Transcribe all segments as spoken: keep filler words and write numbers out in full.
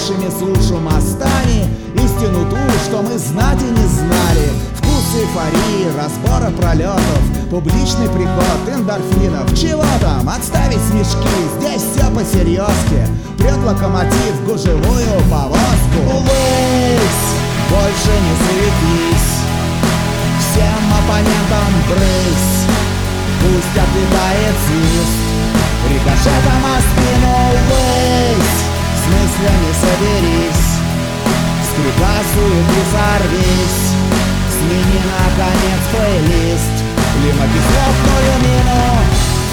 нашими сушу мостами истину ту, что мы знать и не знали. Вкус эйфории, разбора пролетов, публичный приход эндорфинов. Чего там, отставить смешки, здесь все по-серьезки. Прет локомотив в гужевую повозку. Улыбсь, больше не суетись, всем оппонентам брысь, пусть отлетает свист рикошетом о спину. Улыбсь, с мыслями соберись, скрипа суеты сорвись, смени наконец плейлист, климатизировную мину.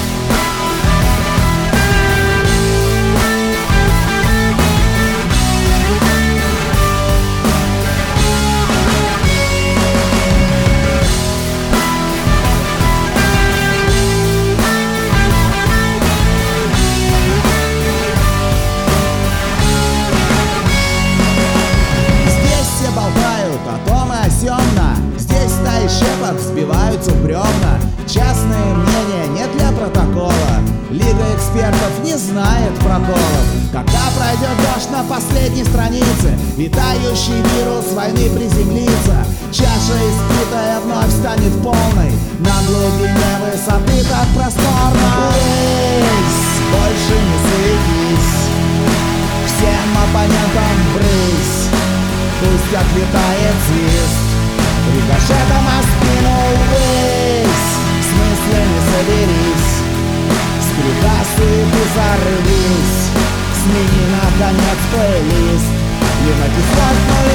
Здесь стаи щепок взбиваются в бревна. Частное мнение не для протокола. Лига экспертов не знает проколов. Когда пройдет дождь на последней странице, витающий вирус войны приземлится, чаша испитая вновь станет полной, на глубине высоты так просторно. Брысь, больше не суетись, всем оппонентам брысь, пусть отлетает свист рикошетом о спину. Улыбсь, с мыслями соберись, с греха суеты сорвись, смени наконец плейлист, климатизировную